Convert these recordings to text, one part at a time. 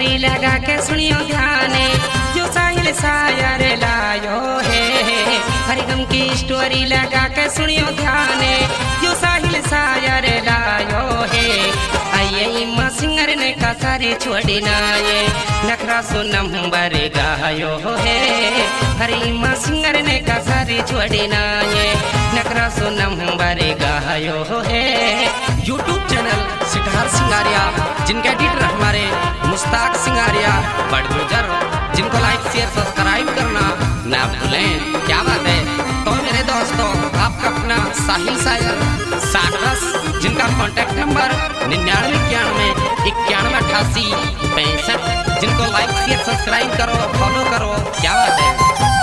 Story लगा के सुनियो ध्याने, जो साहिल शायर लायो है। हरिगम की स्टोरी लगा के सुनियो ध्याने, जो साहिल शायर लायो है। आइए इमा सिंगर ने कसारे छोड़ी नाये, नखरा सो नंबर गायो है। हरे इमा सिंगर ने कसारे छोड़ी नाये, नखरा सो नंबर गायो है। यूट्यूब चैनल सिद्धार्थ सिंगारिया, जिनके एडिटर हमारे मुश्ताक सिंगारिया बड़गुजर, जिनको लाइक शेयर सब्सक्राइब करना ना भूलें। क्या बात है। तो मेरे दोस्तों, आपका अपना साहिल शायर सागरस, जिनका कॉन्टैक्ट नंबर 9991918865, जिनको लाइक शेयर सब्सक्राइब करो, फॉलो करो। क्या बात है।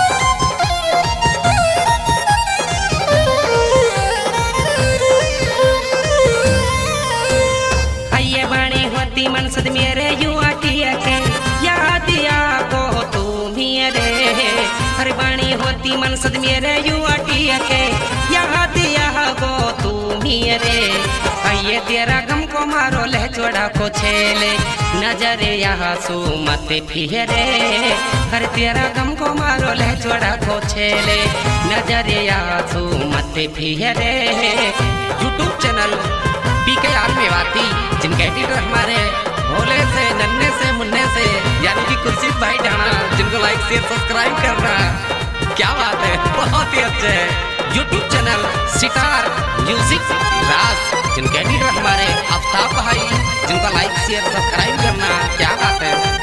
मनसद मेरे युवा के याद को तू मेरे, हर बाणी होती मनसद मेरे युवा के याद को तू मेरे। आइए तेरा गम को मारो लह चोड़ा को छेले, नजरे यहाँ सू मत फिरे। हर तेरा गम को मारो लह चोड़ा को छेले, नजरे यहाँ सू मत फिरे। यूट्यूब चैनल PKR मेवाती, जिनके एडिटर हमारे भोले से नन्हे से मुन्ने से, यानी कि खुर्शीद भाई ढाणा, जिनको लाइक शेयर सब्सक्राइब करना। क्या बात है, बहुत ही अच्छे है। YouTube channel Sitar music Raj, जिनके एडिटर हमारे आफ्ताब भाई, जिनको लाइक शेयर सब्सक्राइब करना। क्या बात है।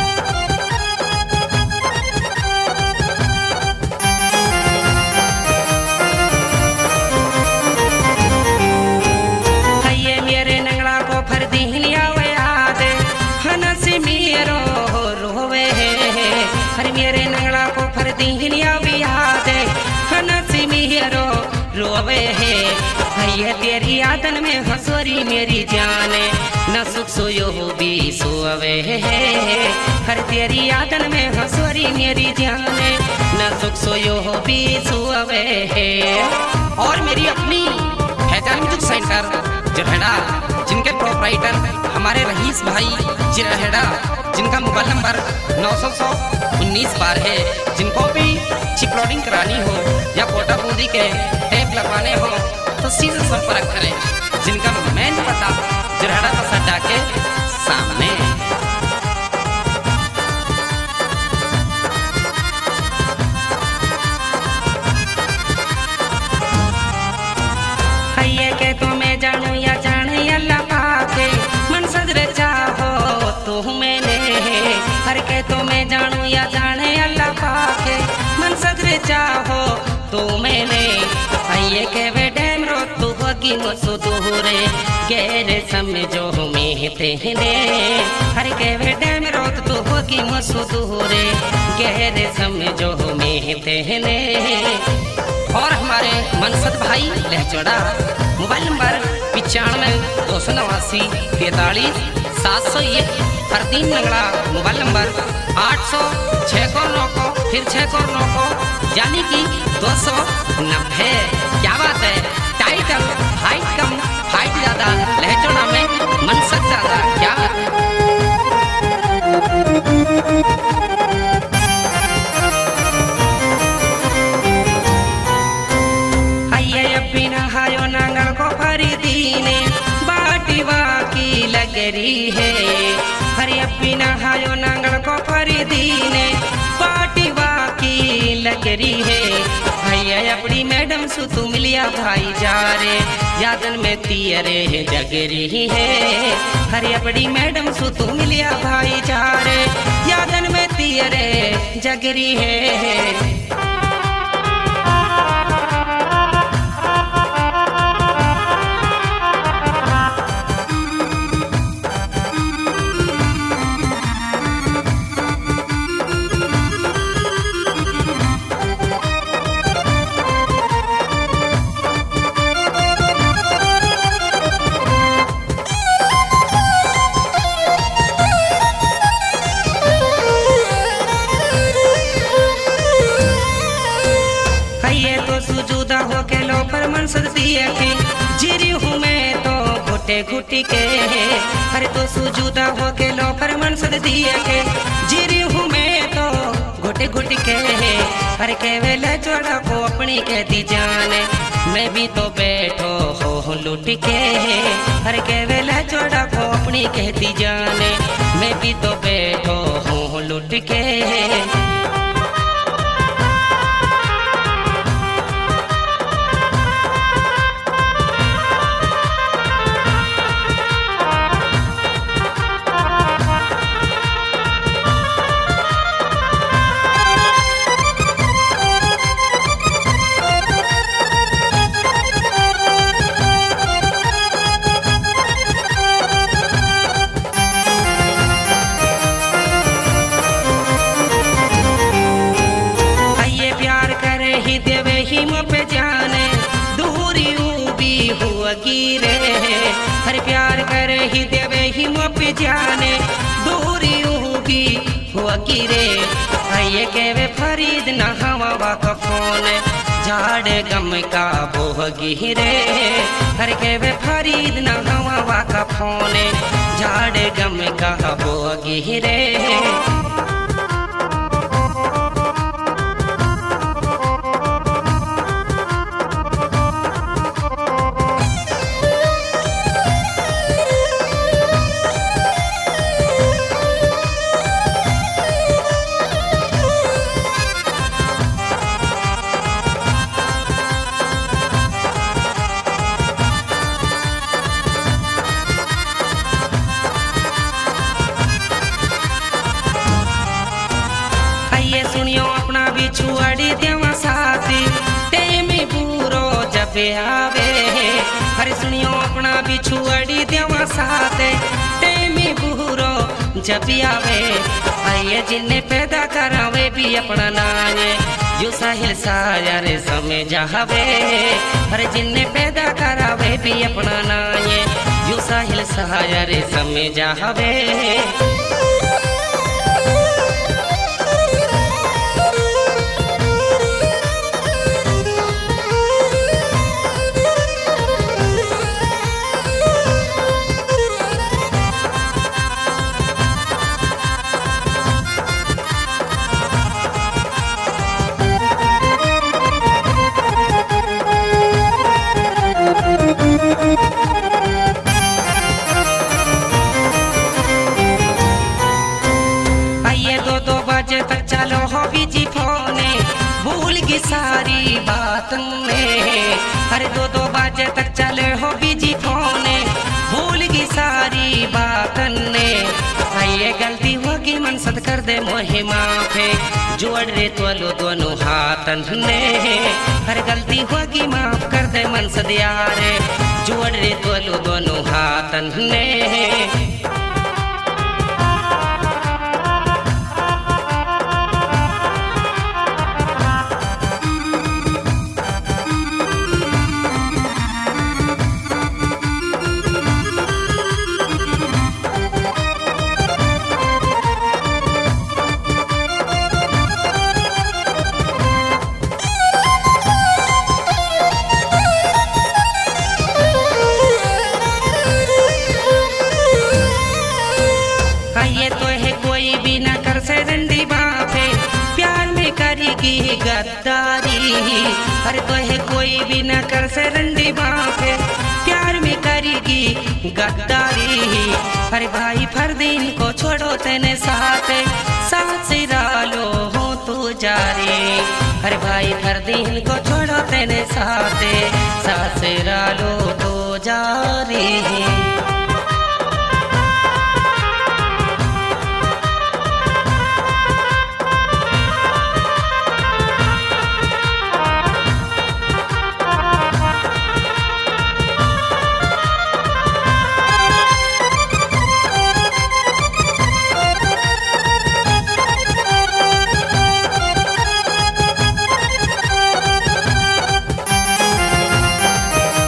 हर मेरे नंगला को फरदी हिलिया भी याद है, हनसी मेरो रोवे है। भैया तेरी यादन में हंसोरी मेरी जाने, न सुख सोयो भी सोवे है। हर तेरी यादन में हंसोरी मेरी जाने, न सुख सोयो भी सोवे है। और मेरी अपनी फैजान म्यूजिक सेंटर जिरहेड़ा, जिनके प्रोपराइटर हमारे रईस भाई जिरहेड़ा, जिनका मोबाइल नंबर 900-19 बार है। जिनको भी चिपलोडिंग करानी हो या कोटा बूंदी के टैप लगवाने हो तो सीधे संपर्क करें। जिनका मेन पता जिरहेड़ा बस अड्डा के सामने। के तो मैं जानू या जाने अल्लाह पाके, मन सजरे चाहो तो मैंने। हर के तो मैं जानू या जाने अल्लाह पाके, मन सजरे चाहो तो मैंने। आइए के वे डैम रो तू होगी मुझसे दूरे, गहरे समझो में तेने। हर के वे डैम रो तू होगी मुझसे दूरे, गहरे समझो में तेने। और हमारे मनसद भाई लहचोड़ा, मोबाइल नंबर 95-289-43-701। हर 3 नंगला मोबाइल नंबर 800-609 फिर 609, यानी कि 290। क्या बात है। टाइटल हाइट कम फाइट ज्यादा, लहचोड़ा में मनसद ज्यादा। क्या बात है। लगरी है हरी अपी नहायो नांगल को फरीदी ने, पाटिवा की लगरी है। भैया अपनी मैडम सु तू मिलिया भाई जा रे, यादन में तियरे जगरी है। हरी अपनी मैडम सु तू मिलिया भाई जा रे, यादन में तियरे जगरी है। घुटे घुटी के अरे तो सुजूदा हो के लो पर मन सद दिए के जीरी हूँ मैं तो घुटे घुटी के अरे के वेले जोड़ा को अपनी कहती जाने मैं भी तो बैठो हो लुट के अरे के वेले जोड़ा को अपनी कहती जाने मैं भी तो बैठो हो लुट के। गिरे हर प्यार करे ही देवे ही मुप जाने दूरी उगी हुआ गिरे आइए के वे फरीद न हवा का फोन झाड़ गम का बोह गिरे हर के वे फरीद न हवा का फोन झाड़ गम का बोह गिरे। सुनियो अपना बिछुआड़ी देवा साथी टेमी पूरो जब आवे अरे सुनियो अपना बिछुआड़ी देवा साथे टेमी पूरो जब आवे आइए जिन्ने पैदा करावे भी अपना नाने जो साहिल सारे समय जावे अरे जिन्ने पैदा करावे भी अपना नाने जो साहिल सारे समय जावे। तक चलो हो बिजी फोने भूल गई सारी बात में अरे 2-2 बजे तक चले हो बिजी फोने भूल गई सारी बात ने ये गलती होगी मन सद कर दे मोहे माफे जोड़ रे तोलो दोनों हाथन ने हर गलती होगी माफ कर दे मन सद यारे जोड़ रे तोलो दोनों हाथन ने। ये तो है कोई भी ना कर से रंडी बापे प्यार में करेगी गद्दारी अरे तो है कोई भी ना कर से रंडी बापे प्यार में करेगी गद्दारी अरे भाई फरदीन को छोड़ो तेने साथ सिरालो हो तू जारी अरे भाई फरदीन को छोड़ो तेने साथ सिरालो तो जारी।